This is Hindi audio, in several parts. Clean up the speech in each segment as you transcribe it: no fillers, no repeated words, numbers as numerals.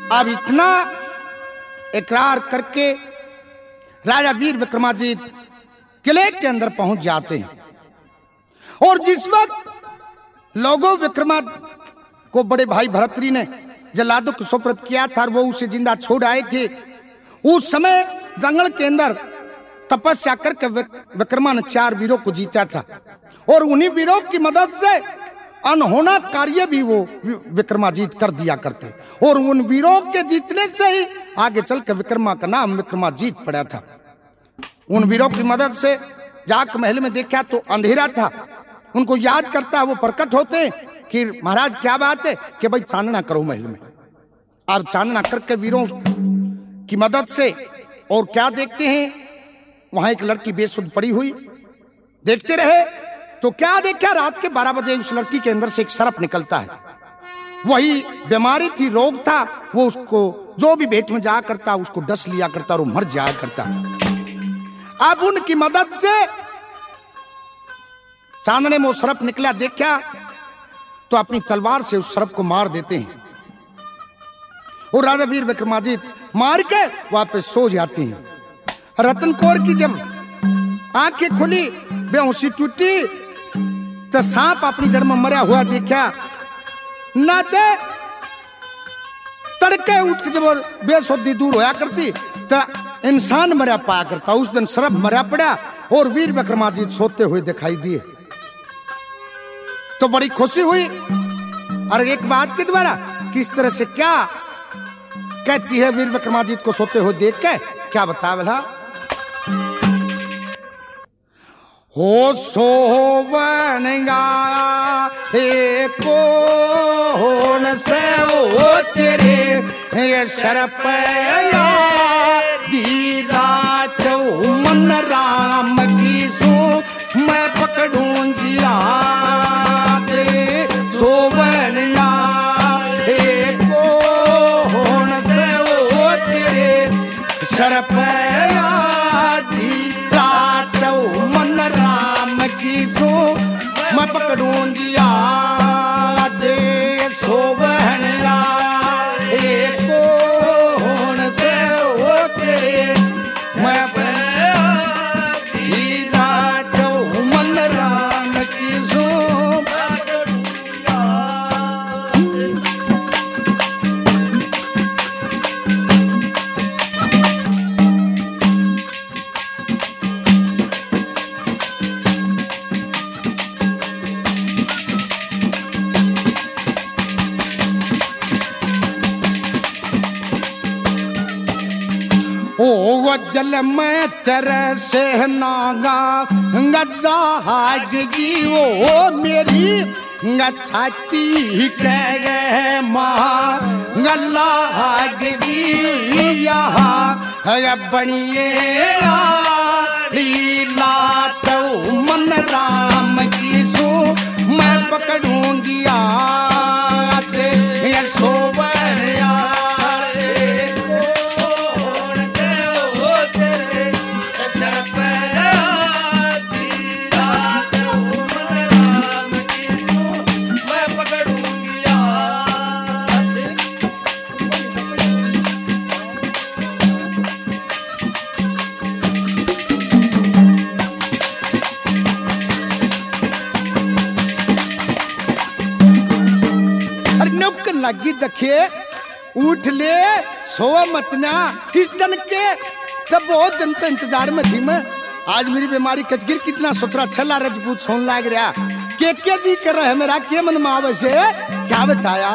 अब इतना इकरार करके राजा वीर विक्रमादित्य किले के अंदर पहुंच जाते हैं। और जिस वक्त लोगों विक्रमादित्य को बड़े भाई भरतरी ने जल्लादों को सुपुर्द किया था और वो उसे जिंदा छोड़ आए थे, उस समय जंगल के अंदर तपस्या करके विक्रमा ने 4 वीरों को जीता था और उन्हीं वीरों की मदद से अनहोना कार्य भी वो विक्रमादित्य कर दिया करते और उन वीरों के जीतने से ही आगे चल के विक्रमा का नाम विक्रमादित्य पड़ा था। उन वीरों की मदद से जाकर महल में देखा तो अंधेरा था, उनको याद करता वो प्रकट होते कि महाराज क्या बात है कि भाई चांदना करो महल में। अब चांदना करके वीरों की मदद से और क्या देखते हैं, वहां एक लड़की बेसुध पड़ी हुई, देखते रहे तो क्या देखा, रात के 12 बजे उस लड़की के अंदर से एक सर्प निकलता है। वही बीमारी थी, रोग था, वो उसको जो भी भेंट में जाया करता उसको डस लिया करता और वो मर जाया करता। अब उनकी मदद से चांदने में वो सर्प निकला, देखा तो अपनी तलवार से उस सर्प को मार देते हैं और राजा वीर विक्रमादित्य मार के वापस सो जाते हैं। रतन कौर की जब आंखें खुली, बेहोशी टूटी तो सांप अपनी जड़ में मरा हुआ देखा। न तड़के उठ के जब बेसुधी दूर होया करती तो इंसान मरा पाया करता, उस दिन सर्प मरा पड़ा और वीर विक्रमादित्य सोते हुए दिखाई दिए तो बड़ी खुशी हुई। और एक बात के द्वारा किस तरह से क्या कहती है वीर विक्रमादित्य को सोते हुए देख के, क्या बता भला। हो सोवनगा एको होन से ओ तेरे ये सरपया दीदा चौ मन राम की सो मैं पकड़ूंगी रात सोवनगा एको होन से ओ तेरे सरपया दीदा चौ मन राम की सो मैं पकड़ूंगी याद सोवनगा एको होन से ओ तेरे मैं दीदा चौ मन राम की सो जल में तेरे से नागा गजागी वो मेरी छाती कह माँ गलागी यहाँ बनिए लीला तो मन राम की सो मैं पकड़ूंगी आते ये सोवर लगी दखे उठ ले सो मत ना किस दिन के, जब बहुत दिन तो इंतजार में थी मैं। आज मेरी बीमारी कचगिर कितना सुथरा छला रजपूत सोन लाग रहा के जी कर रहे मेरा के मन में आवे से क्या बताया।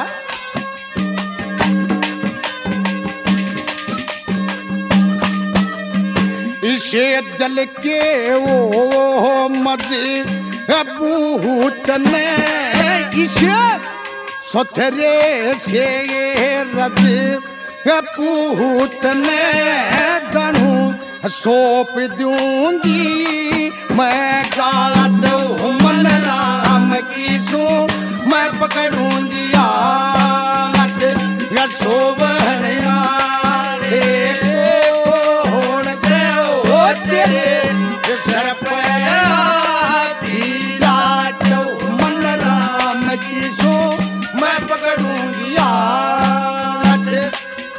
इसे जल के वो मजे बूट ने इसे सोथरे से रज पूत ने जानू सौंप दूंगी मैं गाद मन राम की सो मैं पकड़ूंगी याद या सोवरिया होन से ओ तेरे सर पे दीदा चौ मन राम की सो मैं पकड़ूंगी याद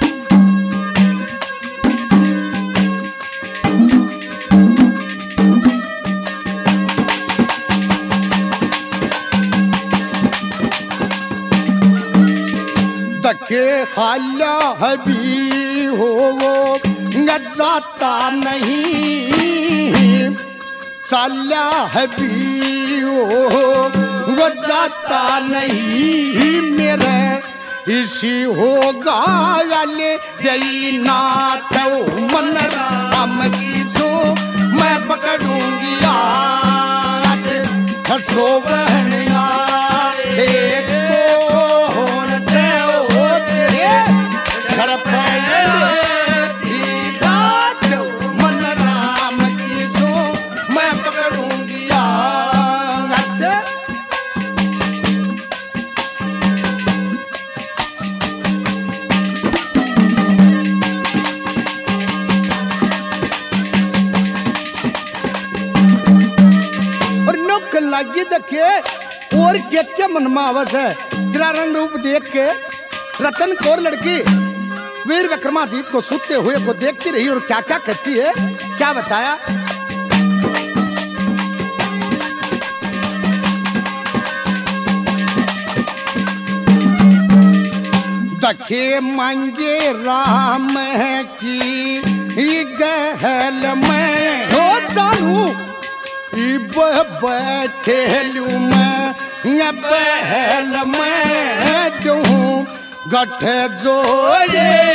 हाल्या है भी हो वो जाता नहीं, चाल्या है भी हो वो जाता नहीं, मेरे इसी होगा ले गई नाथ मन राम की सो मैं पकड़ूंगी आज हसो बहनिया एक होन से हो तेरे घर पे मन राम की सो मैं पकड़ूंगी आज। लागी देखे और क्या मन में आवस है, तेरा रंग रूप देख के रतन कौर लड़की वीर विक्रमाजीत को सुनते हुए को देखती रही और क्या क्या कहती है, क्या बताया। दखे मांगे राम की गहल में हो चालू बैठेलू मैं बहल में दूं गठ जोड़े